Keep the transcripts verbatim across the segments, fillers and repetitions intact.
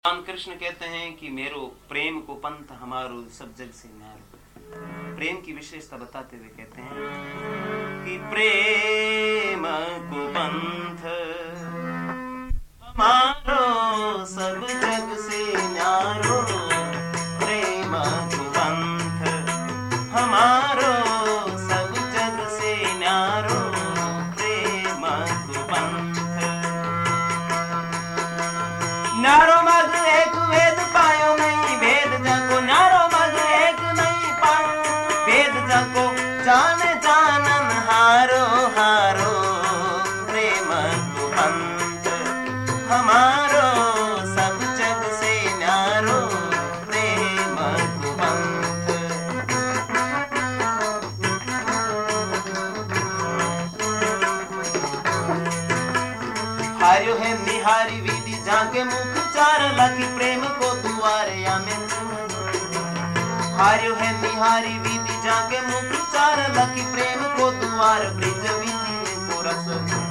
राम कृष्ण कहते हैं कि मेरो प्रेम को पंथ हमारो सब जग से न्यारो। प्रेम की विशेषता बताते हुए कहते हैं कि प्रेम को पंथ हमारो सब जग से न्यारो। प्रेम को पंथ हमारो सब जग से न्यारो। प्रेम को पंथ न्यारो मग एक वेद पायो नहीं भेद जाको। न्यारो मग एक नहीं पायो भेद जाको। जान जानन हारो हारो। प्रेम को पंथ हमारो सब जग से न्यारो। प्रेम को पंथ हार्यो है निहारी विधि जाके मुख चार लखी। प्रेम को दुआरे आमे हार्यो है निहारी विधि जाके मुख चार लखी। प्रेम को दुआर ब्रिज विधि को रस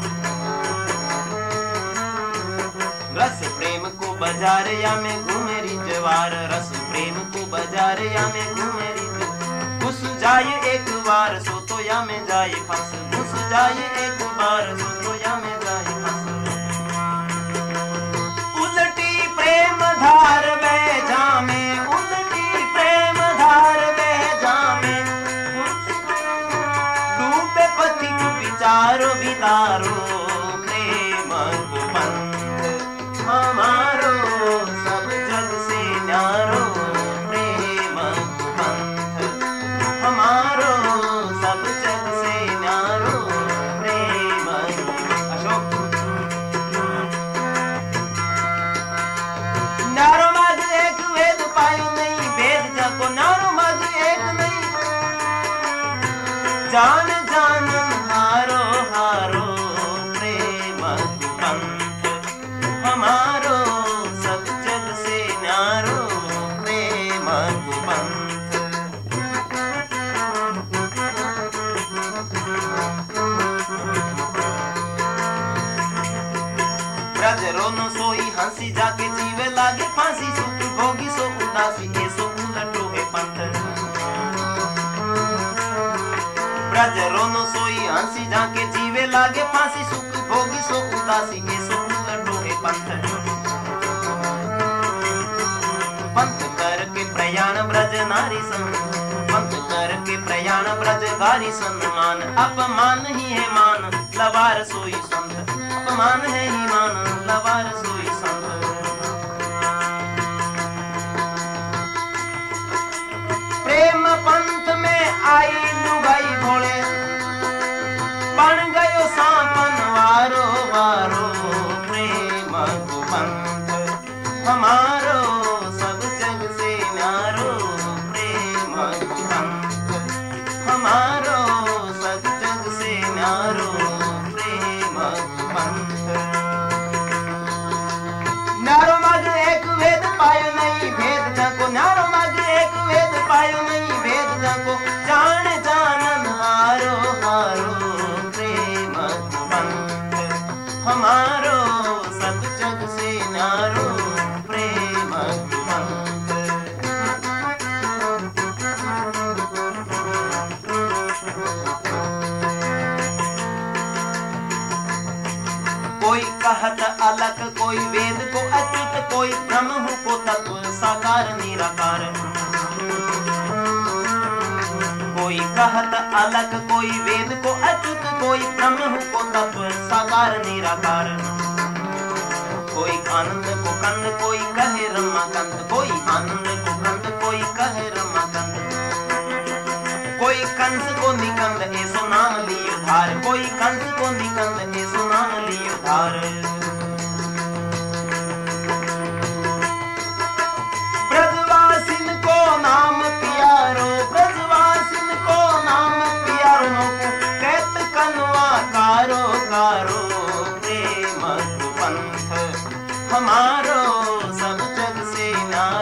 रस प्रेम को बाजार या में घूमेरी जवार। रस प्रेम को बाजार या में घूमेरी घुस जाए एक बार सो तो या में जाए फंस। घुस जाए एक बार सो तो या में जाए फंस। उल्टी प्रेम धार बह जामे। उल्टी प्रेम धार बह जामे। डूबे पथिक विचारो विदारो। प्रेम को पंथ हमारो सब जग से न्यारो। प्रेम को पंथ हमारो सब जग से न्यारो। प्रेम अशोक न्यारो मग एक वेद पायो नहीं भेद जाको। न्यारो मग एक नहीं जान जानन हारो हारो। प्रेम को पंथ हमारो सब जग से न्यारो। प्रेम को पंथ ब्रज रोनो सोई हंसी जाके जीवे लागे फांसी। सुख भोगी सो उदासी ये सो उलटो है पंथ। ब्रज रोनो सोई हंसी जाके जीवे लागे फांसी। सुख भोगी सो उदासी ये सो उलटो है पंथ। पंथ करके प्रयाण ब्रज नारी सन। पंथ करके प्रयाण ब्रज गारी सम्मान। अपमान ही है मान लवार सोई संत। अपमान है ही मान लवार सोई संत। प्रेम पंथ में आई लुगाई भोले। बन गयो सांपन वारो वारो। प्रेम को पंथ हमारो सब जग से न्यारो। प्रेम को पंथ हमारो सब जग से न्यारो। प्रेम को पंथ न्यारो मग एक वेद पायो नहीं भेद जाको। न्यारो मग एक वेद पायो नहीं भेद जाको। जान जानन हारो हारो। प्रेम को पंथ हमारो सब जग से न्यारो। प्रेम को पंथ कोई कहत अलग कोई वेद को अच्युत। कोई ब्रह्म को तत्व साकार निराकार। कोई कहत अलग कोई वेद को अच्युत। कोई ब्रह्म को तत्व साकार निराकार। कोई आनंद को कंद कोई कहे रमाकांत। कोई आनंद को कंद कोई कहे रमाकांत। कोई कंस को निकंद ऐसो नाम लियो धार। कोई कंस को निकंद ऐसो नाम लियो धार। ब्रजवासिन को नाम पियारो। ब्रजवासिन को नाम पियारो। कहत कनवा कारो कारो। प्रेम को पंथ हमारो सब जग से ना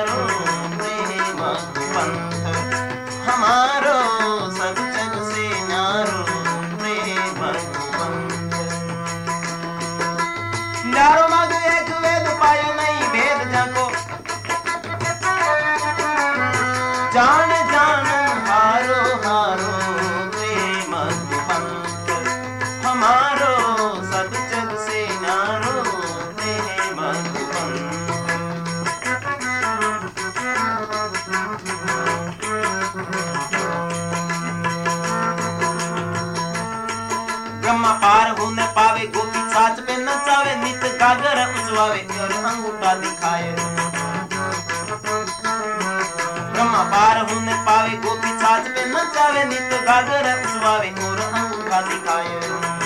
गावे नित गागर उसवावे और अंगूठा दिखाए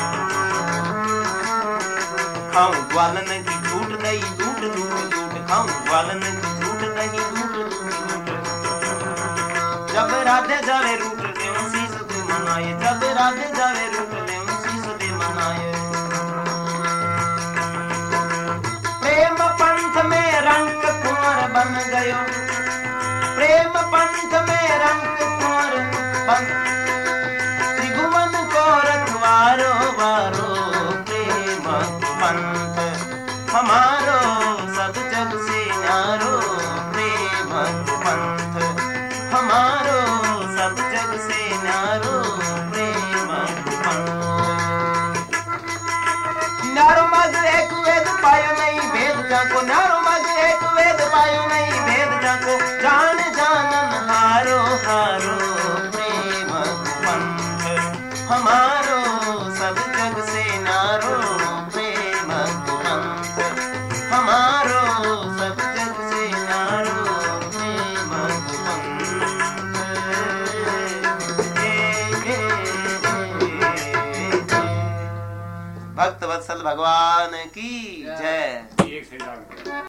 खाऊं ग्वालन की झूठ नहीं लूट लूट लूट खाऊं ग्वालन की झूठ नहीं लूट लूट लूट जब राधे जावे रूट दे शीस दे मनाए जब राधे जावे रूट दे शीस दे मनाए प्रेम पंथ में रंग कुंवर बन गयो प्रेम पंथ में रंग कुंवर बन त्रिभुवन को रखवारो वारो प्रेम पंथ हमारो सब जग से न्यारो प्रेम पंथ हमारो सब जग से न्यारो प्रेम पंथ न्यारो मग एक वेद पायो नहीं भेद जाको न्यारो मग एक वेद पायो नहीं भेद जाको जान जानन हारो हारो प्रेम पंथ हमारो सब जग से न्यारो प्रेम पंथ हमारो सब जग से न्यारो प्रेम पंथ भक्त वत्सल भगवान की जय।